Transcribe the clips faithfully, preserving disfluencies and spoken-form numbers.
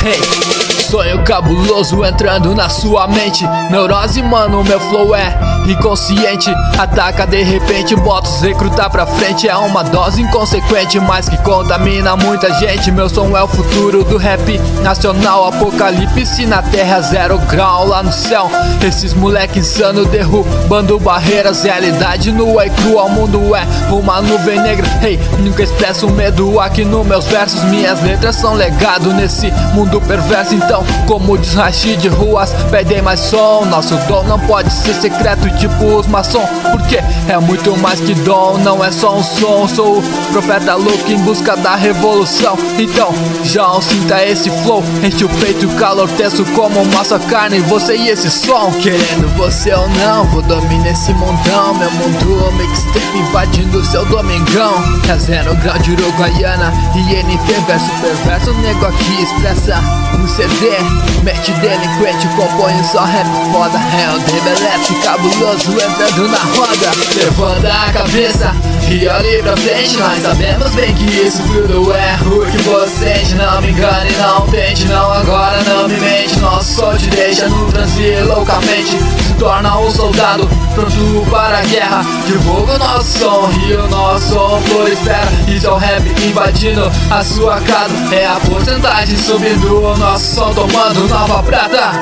Hey, sonho cabuloso entrando na sua mente. Neurose, mano, meu flow é inconsciente. Ataca de repente, bota os recrutar pra frente. É uma dose inconsequente, mas que contamina muita gente. Meu som é o futuro do rap nacional. Apocalipse na terra, zero grau lá no céu. Esses moleque insano derrubando barreiras. Realidade nua e crua, o mundo é uma nuvem negra. Hey, nunca expresso medo aqui nos meus versos. Minhas letras são legado nesse mundo perverso. Então, como diz Rashid, ruas pedem mais som. Nosso dom não pode ser secreto, tipo os maçom, porque é muito mais que dom, não é só um som. Sou o profeta louco em busca da revolução. Então, já sinta esse flow, enche o peito, o calor tenso como massa carne. Você e esse som, querendo você ou não, vou dominar esse mundão. Meu mundo, mixtape invadindo seu domingão. É zero grau de Uruguaiana e N P verso perverso. O nego aqui expressa no C D, mete delinquente, compõe só rap foda. É o Debeleste cabuloso entrando na roda. Levanta a cabeça e olhe pra frente. Nós sabemos bem que isso tudo é o que você sente. Não me engane, não tente, não agora, não me mente. Nosso som te deixa no transe loucamente. Se torna um soldado pronto para a guerra. Divulga o nosso som e o nosso som prolifera. Isso é o rap invadindo a sua casa. É a porcentagem subindo, o nosso som tomando nova prata.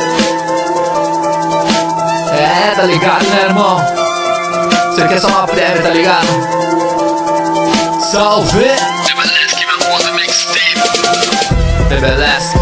É, tá ligado, né, irmão? Cê quer só uma prévia, tá ligado? Salve! Debeleste, meu mundo mixtape. Debeleste.